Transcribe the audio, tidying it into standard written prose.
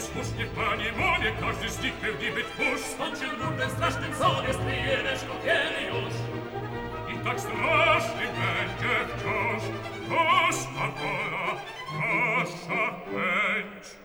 słusznie, panie moje, każdy z nich pełni być mórz. Stąd się nurtem strasznym sobie stryjeneczko kiedy już. I tak straszny będzie wciąż nasza wola, nasza chęć.